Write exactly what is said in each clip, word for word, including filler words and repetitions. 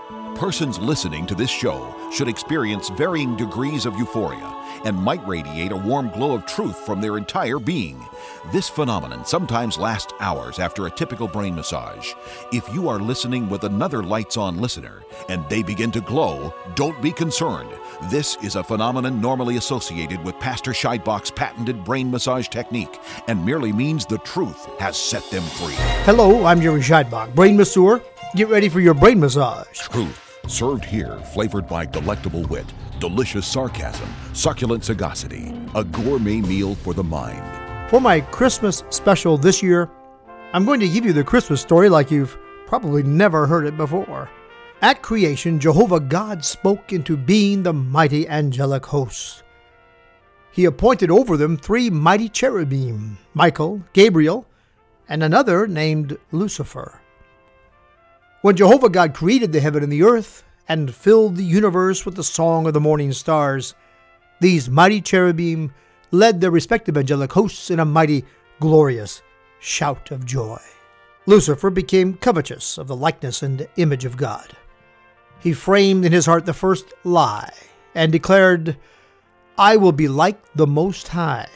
Persons listening to this show should experience varying degrees of euphoria and might radiate a warm glow of truth from their entire being. This phenomenon sometimes lasts hours after a typical brain massage. If you are listening with another lights-on listener and they begin to glow, don't be concerned. This is a phenomenon normally associated with Pastor Scheidbach's patented brain massage technique and merely means the truth has set them free. Hello, I'm Jerry Scheidbach, brain masseur. Get ready for your brain massage. Truth, served here, flavored by delectable wit, delicious sarcasm, succulent sagacity, a gourmet meal for the mind. For my Christmas special this year, I'm going to give you the Christmas story like you've probably never heard it before. At creation, Jehovah God spoke into being the mighty angelic hosts. He appointed over them three mighty cherubim, Michael, Gabriel, and another named Lucifer. When Jehovah God created the heaven and the earth and filled the universe with the song of the morning stars, these mighty cherubim led their respective angelic hosts in a mighty, glorious shout of joy. Lucifer became covetous of the likeness and image of God. He framed in his heart the first lie and declared, "I will be like the Most High."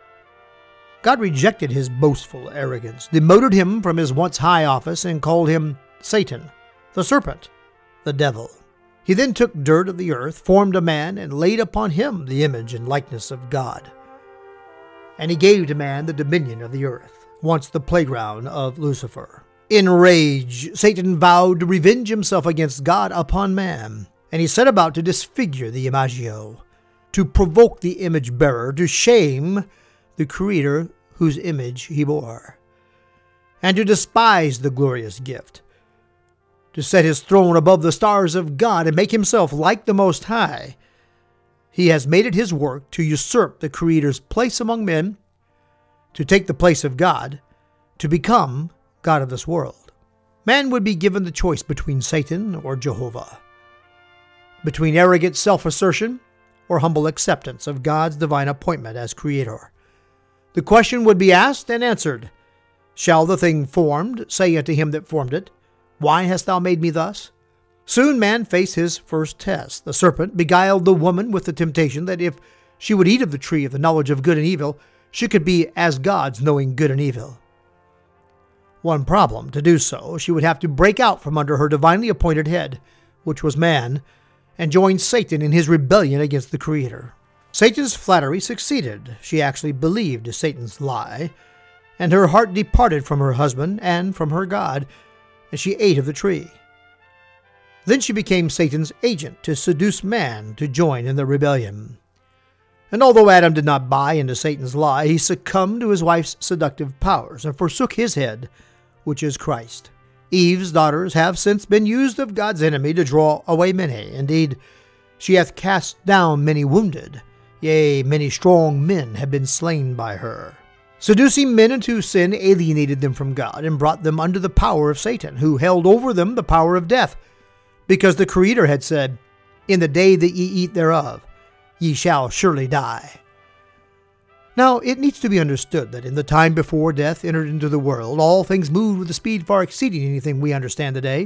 God rejected his boastful arrogance, demoted him from his once high office, and called him Satan, the serpent, the devil. He then took dirt of the earth, formed a man, and laid upon him the image and likeness of God. And he gave to man the dominion of the earth, once the playground of Lucifer. In rage, Satan vowed to revenge himself against God upon man, and he set about to disfigure the imago, to provoke the image bearer, to shame the Creator whose image he bore, and to despise the glorious gift, to set his throne above the stars of God and make himself like the Most High. He has made it his work to usurp the Creator's place among men, to take the place of God, to become God of this world. Man would be given the choice between Satan or Jehovah, between arrogant self-assertion or humble acceptance of God's divine appointment as Creator. The question would be asked and answered, "Shall the thing formed say unto him that formed it, Why hast thou made me thus?" Soon man faced his first test. The serpent beguiled the woman with the temptation that if she would eat of the tree of the knowledge of good and evil, she could be as gods, knowing good and evil. One problem: to do so, she would have to break out from under her divinely appointed head, which was man, and join Satan in his rebellion against the Creator. Satan's flattery succeeded. She actually believed Satan's lie, and her heart departed from her husband and from her God, and she ate of the tree. Then she became Satan's agent to seduce man to join in the rebellion. And although Adam did not buy into Satan's lie, he succumbed to his wife's seductive powers and forsook his head, which is Christ. Eve's daughters have since been used of God's enemy to draw away many. Indeed, she hath cast down many wounded. Yea, many strong men have been slain by her. Seducing men into sin alienated them from God and brought them under the power of Satan, who held over them the power of death, because the Creator had said, "In the day that ye eat thereof, ye shall surely die." Now, it needs to be understood that in the time before death entered into the world, all things moved with a speed far exceeding anything we understand today.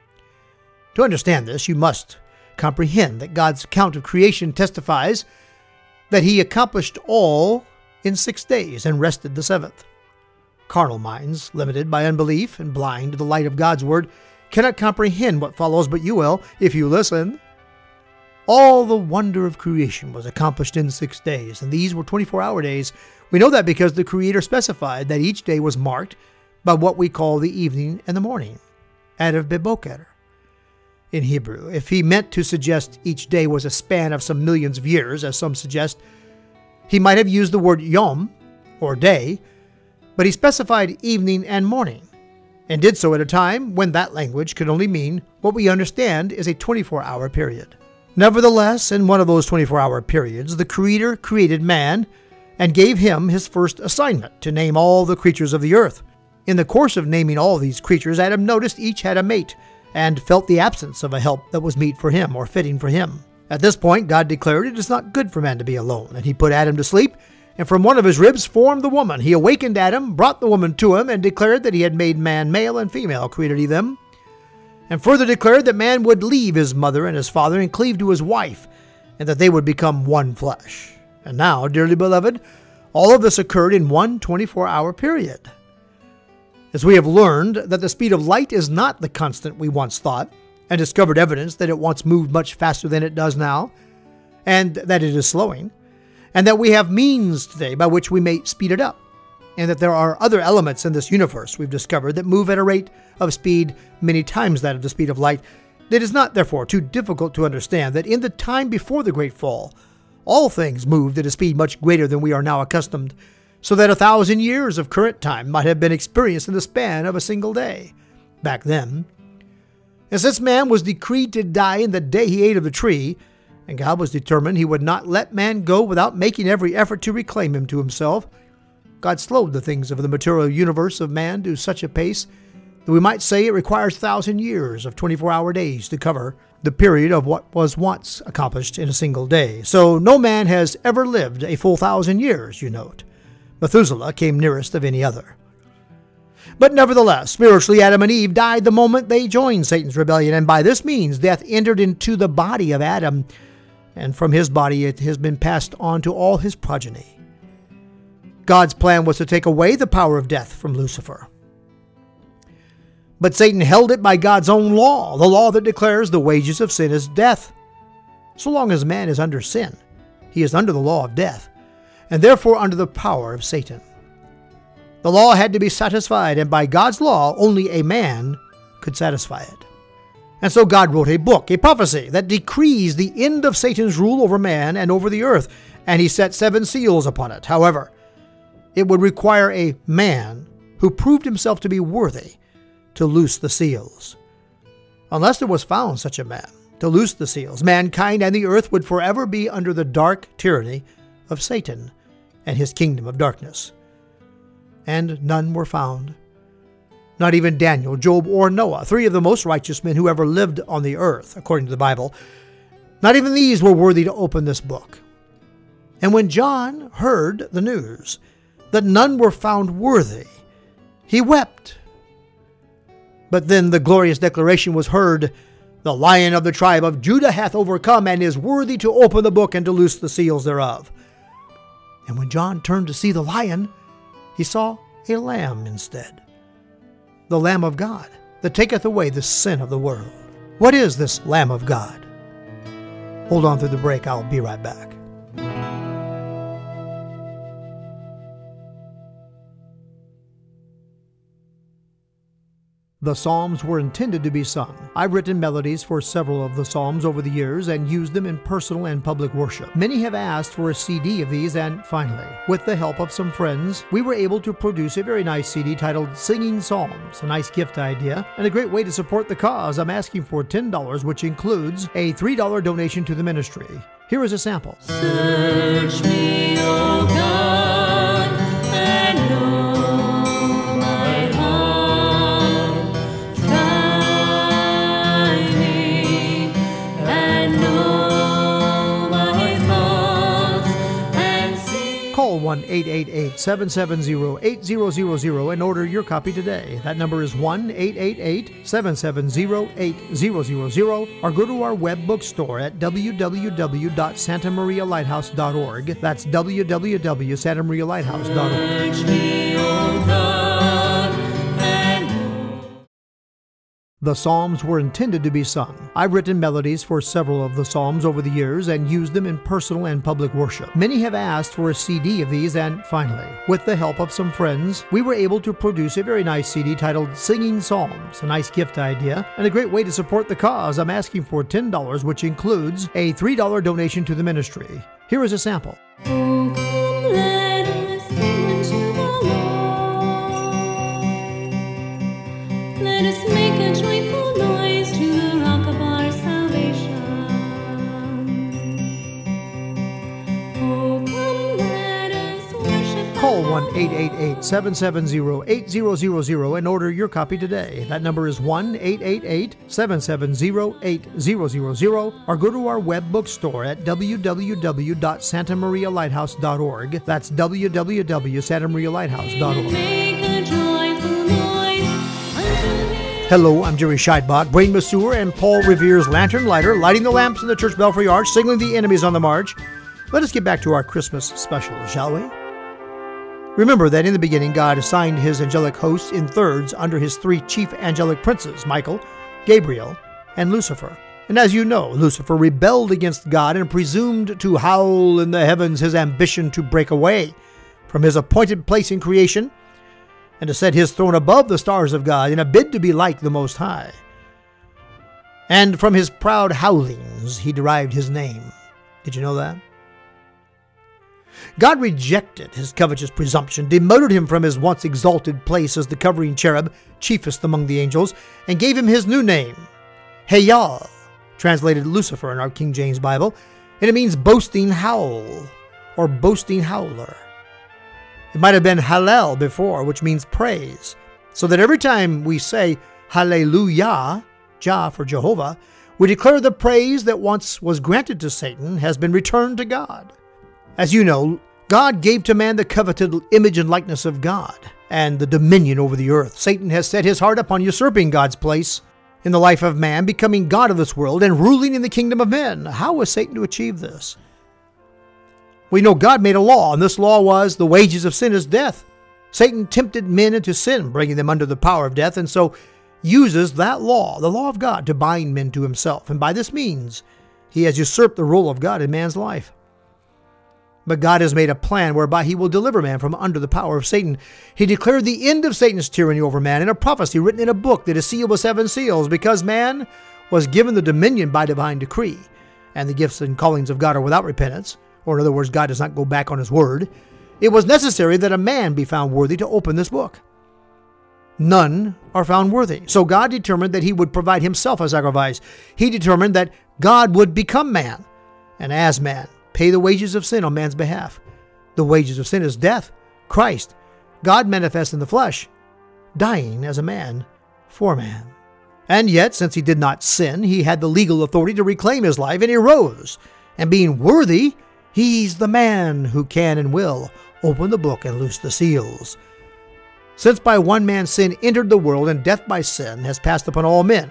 To understand this, you must comprehend that God's account of creation testifies that he accomplished all in six days and rested the seventh. Carnal minds, limited by unbelief and blind to the light of God's word, cannot comprehend what follows, but you will if you listen. All the wonder of creation was accomplished in six days, and these were twenty-four hour days. We know that because the Creator specified that each day was marked by what we call the evening and the morning, Erev Boker in Hebrew. If he meant to suggest each day was a span of some millions of years, as some suggest, he might have used the word yom, or day, but he specified evening and morning, and did so at a time when that language could only mean what we understand is a twenty-four hour period. Nevertheless, in one of those twenty-four hour periods, the Creator created man and gave him his first assignment to name all the creatures of the earth. In the course of naming all these creatures, Adam noticed each had a mate and felt the absence of a help that was meet for him or fitting for him. At this point, God declared it is not good for man to be alone, and he put Adam to sleep, and from one of his ribs formed the woman. He awakened Adam, brought the woman to him, and declared that he had made man male and female, created he them. and further declared that man would leave his mother and his father and cleave to his wife, and that they would become one flesh. And now, dearly beloved, all of this occurred in one twenty-four hour period. As we have learned that the speed of light is not the constant we once thought, and discovered evidence that it once moved much faster than it does now, and that it is slowing, and that we have means today by which we may speed it up, and that there are other elements in this universe we've discovered that move at a rate of speed many times that of the speed of light, it is not, therefore, too difficult to understand that in the time before the Great Fall, all things moved at a speed much greater than we are now accustomed, so that a thousand years of current time might have been experienced in the span of a single day, back then. And since man was decreed to die in the day he ate of the tree, and God was determined he would not let man go without making every effort to reclaim him to himself, God slowed the things of the material universe of man to such a pace that we might say it requires a thousand years of twenty-four hour days to cover the period of what was once accomplished in a single day. So no man has ever lived a full thousand years, you note. Methuselah came nearest of any other. But nevertheless, spiritually, Adam and Eve died the moment they joined Satan's rebellion, and by this means death entered into the body of Adam, and from his body it has been passed on to all his progeny. God's plan was to take away the power of death from Lucifer. But Satan held it by God's own law, the law that declares the wages of sin is death. So long as man is under sin, he is under the law of death, and therefore under the power of Satan. The law had to be satisfied, and by God's law, only a man could satisfy it. And so God wrote a book, a prophecy, that decrees the end of Satan's rule over man and over the earth, and he set seven seals upon it. However, it would require a man who proved himself to be worthy to loose the seals. Unless there was found such a man to loose the seals, mankind and the earth would forever be under the dark tyranny of Satan and his kingdom of darkness. And none were found. Not even Daniel, Job, or Noah, three of the most righteous men who ever lived on the earth, according to the Bible. Not even these were worthy to open this book. And when John heard the news that none were found worthy, he wept. But then the glorious declaration was heard, "The Lion of the tribe of Judah hath overcome, and is worthy to open the book and to loose the seals thereof." And when John turned to see the lion, he saw a lamb instead. The Lamb of God, that taketh away the sin of the world. What is this Lamb of God? Hold on through the break. I'll be right back. The Psalms were intended to be sung. I've written melodies for several of the Psalms over the years and used them in personal and public worship. Many have asked for a C D of these, and finally, with the help of some friends, we were able to produce a very nice C D titled Singing Psalms, a nice gift idea, and a great way to support the cause. I'm asking for ten dollars, which includes a three dollar donation to the ministry. Here is a sample. Search me, O God, and know my heart. Try me and know my thoughts, and see. Call one eight eight eight, seven seven zero, eight zero zero zero and order your copy today. That number is one eight eight eight, seven seven zero, eight zero zero zero, or go to our web bookstore at w w w dot santa maria lighthouse dot org. That's w w w dot santa maria lighthouse dot org. Search me, O God, and know. The Psalms were intended to be sung. I've written melodies for several of the Psalms over the years and used them in personal and public worship. Many have asked for a C D of these, and finally, with the help of some friends, we were able to produce a very nice C D titled Singing Psalms, a nice gift idea, and a great way to support the cause. I'm asking for ten dollars, which includes a three dollar donation to the ministry. Here is a sample. Oh, come, let us sing unto the Lord. Let us make a joyful noise to the rock of our salvation. Oh, come, let us worship the Call Lord. one eight eight eight, seven seven zero, eight zero zero zero and order your copy today. That number is one eight eight eight, seven seven zero, eight zero zero zero, or go to our web bookstore at w w w dot santa maria lighthouse dot org. That's w w w dot santa maria lighthouse dot org. Make a joyful noise unto Him. Hello, I'm Jerry Scheidbach, Brain Masseur and Paul Revere's lantern lighter, lighting the lamps in the church belfry arch, signaling the enemies on the march. Let us get back to our Christmas special, shall we? Remember that in the beginning, God assigned his angelic hosts in thirds under his three chief angelic princes, Michael, Gabriel, and Lucifer. And as you know, Lucifer rebelled against God and presumed to howl in the heavens his ambition to break away from his appointed place in creation and to set his throne above the stars of God in a bid to be like the Most High. And from his proud howlings he derived his name. Did you know that? God rejected his covetous presumption, demoted him from his once exalted place as the covering cherub, chiefest among the angels, and gave him his new name, Hayal, translated Lucifer in our King James Bible, and it means boasting howl or boasting howler. It might have been Hallel before, which means praise, so that every time we say Hallelujah, Jah for Jehovah, we declare the praise that once was granted to Satan has been returned to God. As you know, God gave to man the coveted image and likeness of God and the dominion over the earth. Satan has set his heart upon usurping God's place in the life of man, becoming God of this world and ruling in the kingdom of men. How was Satan to achieve this? We know God made a law, and this law was the wages of sin is death. Satan tempted men into sin, bringing them under the power of death, and so uses that law, the law of God, to bind men to himself. And by this means, he has usurped the role of God in man's life. But God has made a plan whereby he will deliver man from under the power of Satan. He declared the end of Satan's tyranny over man in a prophecy written in a book that is sealed with seven seals, because man was given the dominion by divine decree, and the gifts and callings of God are without repentance, or in other words, God does not go back on his word. It was necessary that a man be found worthy to open this book. None are found worthy. So God determined that he would provide himself a sacrifice. He determined that God would become man, and as man, pay the wages of sin on man's behalf. The wages of sin is death. Christ, God manifest in the flesh, dying as a man for man. And yet, since he did not sin, he had the legal authority to reclaim his life, and he rose. And being worthy, he's the man who can and will open the book and loose the seals. Since by one man sin entered the world, and death by sin has passed upon all men,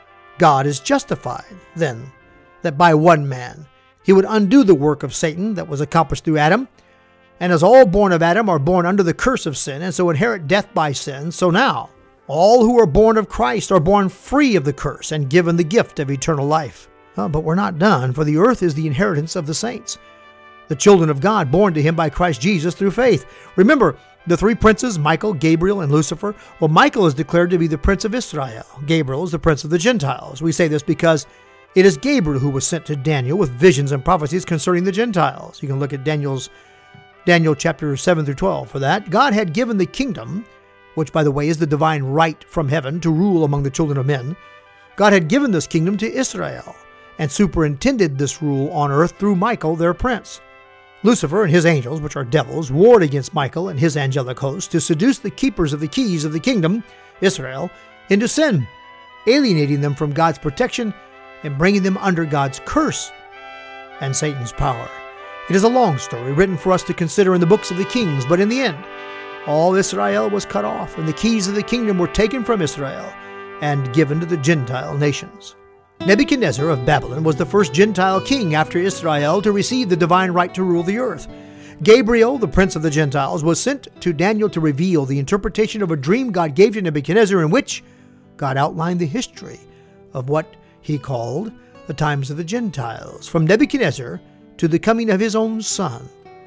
God is justified, then, that by one man he would undo the work of Satan that was accomplished through Adam. And as all born of Adam are born under the curse of sin, and so inherit death by sin, so now all who are born of Christ are born free of the curse and given the gift of eternal life. Oh, but we're not done, for the earth is the inheritance of the saints, the children of God born to him by Christ Jesus through faith. Remember, the three princes, Michael, Gabriel, and Lucifer. Well, Michael is declared to be the prince of Israel. Gabriel is the prince of the Gentiles. We say this because it is Gabriel who was sent to Daniel with visions and prophecies concerning the Gentiles. You can look at Daniel's Daniel chapter seven through twelve for that. God had given the kingdom, which by the way is the divine right from heaven to rule among the children of men. God had given this kingdom to Israel and superintended this rule on earth through Michael, their prince. Lucifer and his angels, which are devils, warred against Michael and his angelic host to seduce the keepers of the keys of the kingdom, Israel, into sin, alienating them from God's protection and bringing them under God's curse and Satan's power. It is a long story written for us to consider in the books of the kings, but in the end, all Israel was cut off, and the keys of the kingdom were taken from Israel and given to the Gentile nations. Nebuchadnezzar of Babylon was the first Gentile king after Israel to receive the divine right to rule the earth. Gabriel, the prince of the Gentiles, was sent to Daniel to reveal the interpretation of a dream God gave to Nebuchadnezzar, in which God outlined the history of what he called the times of the Gentiles, from Nebuchadnezzar to the coming of his own son,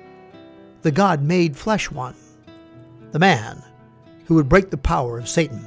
the God-made flesh one, the man who would break the power of Satan.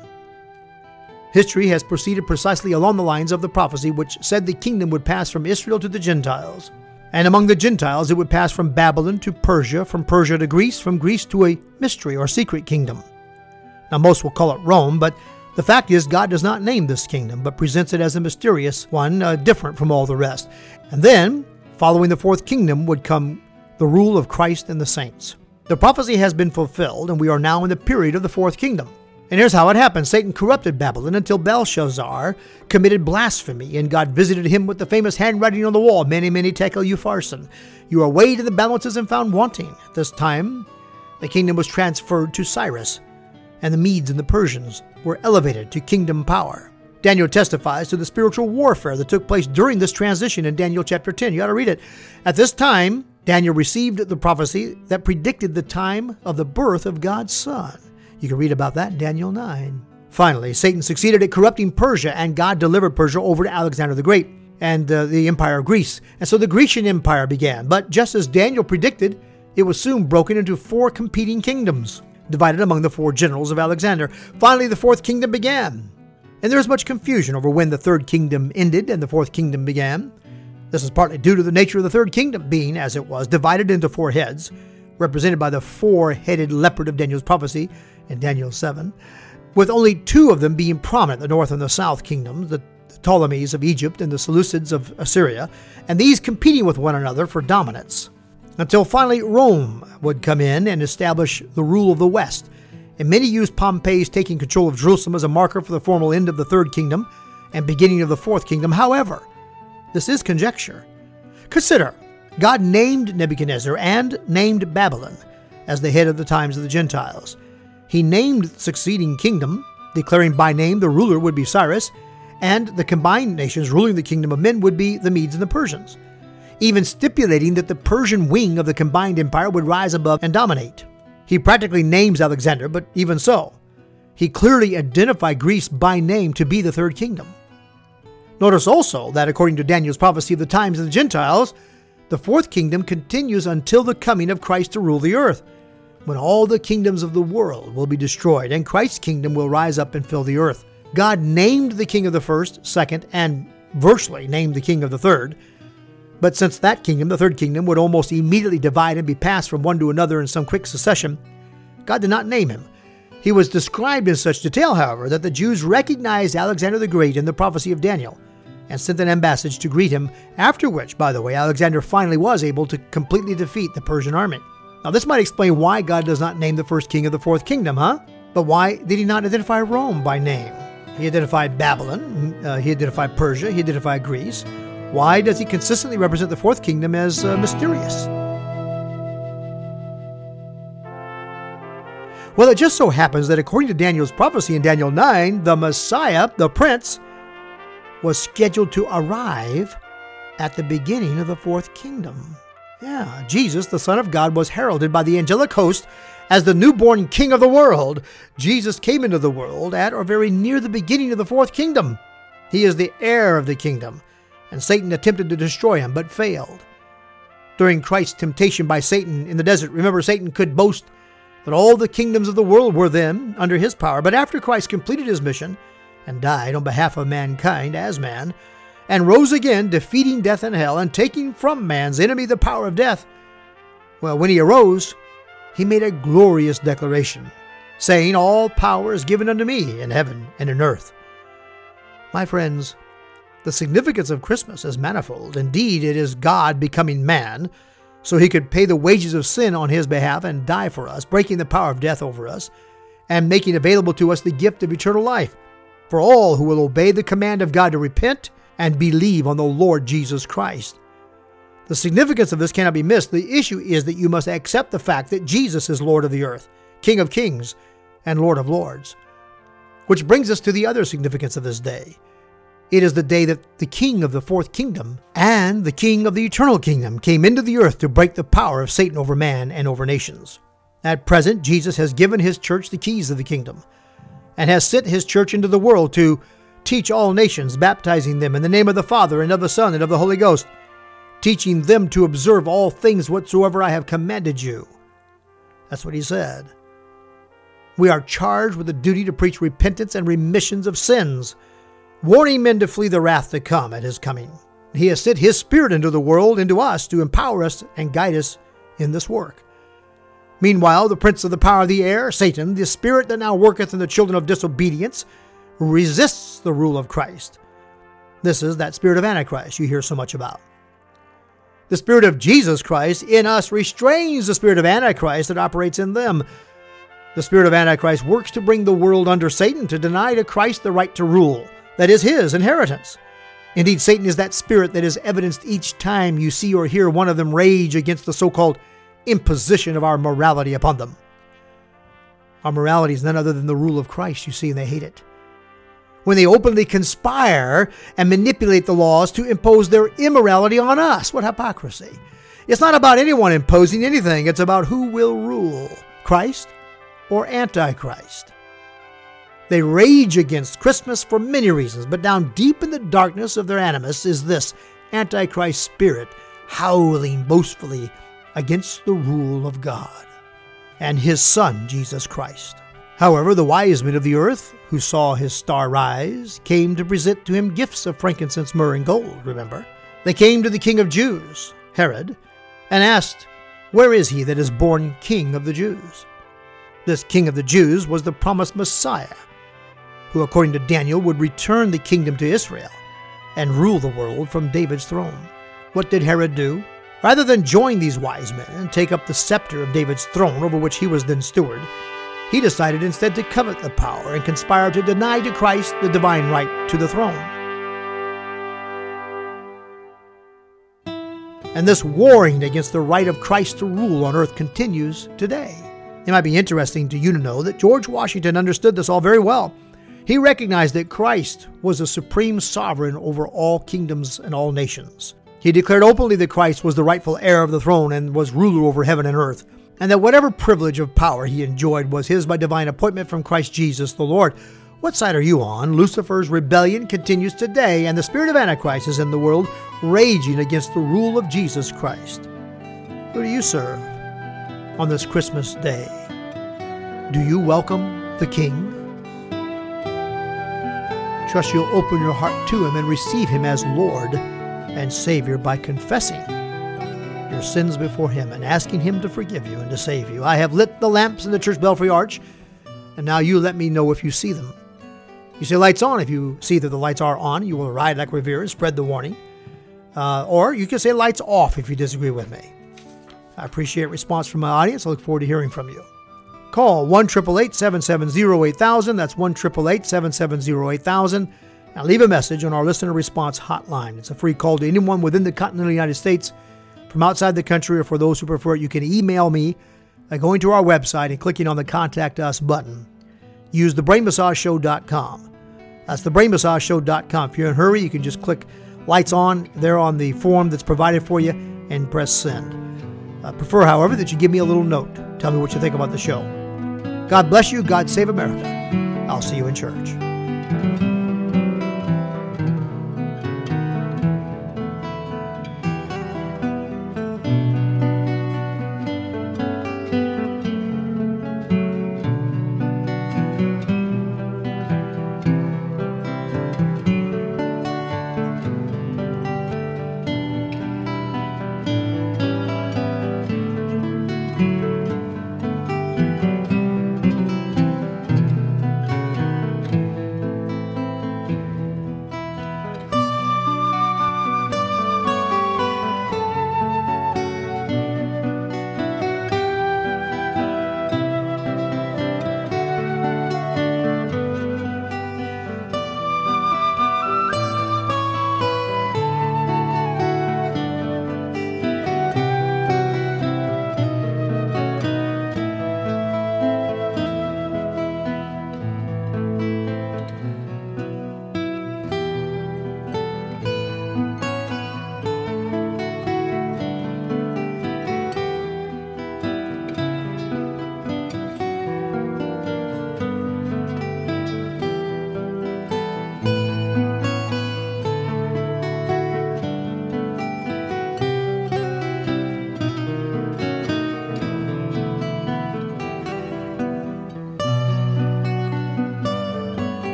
History has proceeded precisely along the lines of the prophecy which said the kingdom would pass from Israel to the Gentiles. And among the Gentiles it would pass from Babylon to Persia, from Persia to Greece, from Greece to a mystery or secret kingdom. Now most will call it Rome, but the fact is God does not name this kingdom, but presents it as a mysterious one, uh, different from all the rest. And then, following the fourth kingdom, would come the rule of Christ and the saints. The prophecy has been fulfilled, and we are now in the period of the fourth kingdom. And here's how it happened. Satan corrupted Babylon until Belshazzar committed blasphemy, and God visited him with the famous handwriting on the wall, Mene, Mene, Tekel, Upharsin. You are weighed in the balances and found wanting. At this time, the kingdom was transferred to Cyrus, and the Medes and the Persians were elevated to kingdom power. Daniel testifies to the spiritual warfare that took place during this transition in Daniel chapter ten. You ought to read it. At this time, Daniel received the prophecy that predicted the time of the birth of God's Son. You can read about that in Daniel nine. Finally, Satan succeeded at corrupting Persia, and God delivered Persia over to Alexander the Great and uh, the Empire of Greece. And so the Grecian Empire began. But just as Daniel predicted, it was soon broken into four competing kingdoms, divided among the four generals of Alexander. Finally, the fourth kingdom began. And there is much confusion over when the third kingdom ended and the fourth kingdom began. This is partly due to the nature of the third kingdom being, as it was, divided into four heads, represented by the four-headed leopard of Daniel's prophecy in Daniel seven, with only two of them being prominent, the north and the south kingdoms, the Ptolemies of Egypt and the Seleucids of Assyria, and these competing with one another for dominance, until finally Rome would come in and establish the rule of the West. And many used Pompey's taking control of Jerusalem as a marker for the formal end of the third kingdom and beginning of the fourth kingdom. However, this is conjecture. Consider, God named Nebuchadnezzar and named Babylon as the head of the times of the Gentiles. He named the succeeding kingdom, declaring by name the ruler would be Cyrus, and the combined nations ruling the kingdom of men would be the Medes and the Persians, even stipulating that the Persian wing of the combined empire would rise above and dominate. He practically names Alexander, but even so, he clearly identified Greece by name to be the third kingdom. Notice also that according to Daniel's prophecy of the times of the Gentiles, the fourth kingdom continues until the coming of Christ to rule the earth, when all the kingdoms of the world will be destroyed and Christ's kingdom will rise up and fill the earth. God named the king of the first, second, and virtually named the king of the third. But since that kingdom, the third kingdom, would almost immediately divide and be passed from one to another in some quick succession, God did not name him. He was described in such detail, however, that the Jews recognized Alexander the Great in the prophecy of Daniel and sent an embassage to greet him, after which, by the way, Alexander finally was able to completely defeat the Persian army. Now, this might explain why God does not name the first king of the fourth kingdom, huh? But why did he not identify Rome by name? He identified Babylon, uh, he identified Persia, he identified Greece. Why does he consistently represent the fourth kingdom as uh, mysterious? Well, it just so happens that according to Daniel's prophecy in Daniel nine, the Messiah, the Prince, was scheduled to arrive at the beginning of the fourth kingdom. Yeah, Jesus, the Son of God, was heralded by the angelic host as the newborn King of the world. Jesus came into the world at or very near the beginning of the fourth kingdom. He is the heir of the kingdom, and Satan attempted to destroy him, but failed. During Christ's temptation by Satan in the desert, remember, Satan could boast that all the kingdoms of the world were then under his power. But after Christ completed his mission and died on behalf of mankind as man, and rose again, defeating death and hell, and taking from man's enemy the power of death, well, when he arose, he made a glorious declaration, saying, "All power is given unto me in heaven and in earth." My friends, the significance of Christmas is manifold. Indeed, it is God becoming man, so he could pay the wages of sin on his behalf and die for us, breaking the power of death over us, and making available to us the gift of eternal life for all who will obey the command of God to repent and believe on the Lord Jesus Christ. The significance of this cannot be missed. The issue is that you must accept the fact that Jesus is Lord of the earth, King of kings, and Lord of lords. Which brings us to the other significance of this day. It is the day that the King of the fourth kingdom and the King of the eternal kingdom came into the earth to break the power of Satan over man and over nations. At present, Jesus has given his church the keys of the kingdom and has sent his church into the world to teach all nations, baptizing them in the name of the Father and of the Son and of the Holy Ghost, teaching them to observe all things whatsoever I have commanded you. That's what he said. We are charged with the duty to preach repentance and remissions of sins, warning men to flee the wrath to come at his coming. He has sent his Spirit into the world, into us, to empower us and guide us in this work. Meanwhile, the prince of the power of the air, Satan, the spirit that now worketh in the children of disobedience, resists the rule of Christ. This is that spirit of Antichrist you hear so much about. The Spirit of Jesus Christ in us restrains the spirit of Antichrist that operates in them. The spirit of Antichrist works to bring the world under Satan, to deny to Christ the right to rule. That is his inheritance. Indeed, Satan is that spirit that is evidenced each time you see or hear one of them rage against the so-called imposition of our morality upon them. Our morality is none other than the rule of Christ, you see, and they hate it. When they openly conspire and manipulate the laws to impose their immorality on us. What hypocrisy. It's not about anyone imposing anything. It's about who will rule, Christ or Antichrist. They rage against Christmas for many reasons, but down deep in the darkness of their animus is this Antichrist spirit howling boastfully against the rule of God and his Son, Jesus Christ. However, the wise men of the earth, who saw his star rise, came to present to him gifts of frankincense, myrrh, and gold, remember? They came to the king of Jews, Herod, and asked, "Where is he that is born king of the Jews?" This king of the Jews was the promised Messiah, who, according to Daniel, would return the kingdom to Israel and rule the world from David's throne. What did Herod do? Rather than join these wise men and take up the scepter of David's throne, over which he was then steward, he decided instead to covet the power and conspire to deny to Christ the divine right to the throne. And this warring against the right of Christ to rule on earth continues today. It might be interesting to you to know that George Washington understood this all very well. He recognized that Christ was the supreme sovereign over all kingdoms and all nations. He declared openly that Christ was the rightful heir of the throne and was ruler over heaven and earth, and that whatever privilege of power he enjoyed was his by divine appointment from Christ Jesus the Lord. What side are you on? Lucifer's rebellion continues today, and the spirit of Antichrist is in the world, raging against the rule of Jesus Christ. Who do you serve on this Christmas day? Do you welcome the King? Trust you'll open your heart to him and receive him as Lord and Savior by confessing your sins before him and asking him to forgive you and to save you. I have lit the lamps in the church belfry arch, and now you let me know if you see them. You say lights on. If you see that the lights are on, you will ride like Revere and spread the warning. Uh, or you can say lights off if you disagree with me. I appreciate response from my audience. I look forward to hearing from you. Call one eight eight eight, seven seven zero, eight thousand. That's one eight eight eight, seven seven zero, eight thousand. And leave a message on our listener response hotline. It's a free call to anyone within the continental United States. From outside the country, or for those who prefer it, you can email me by going to our website and clicking on the Contact Us button. Use the brain massage show dot com. That's the brain massage show dot com. If you're in a hurry, you can just click lights on there on the form that's provided for you and press send. I prefer, however, that you give me a little note. Tell me what you think about the show. God bless you. God save America. I'll see you in church.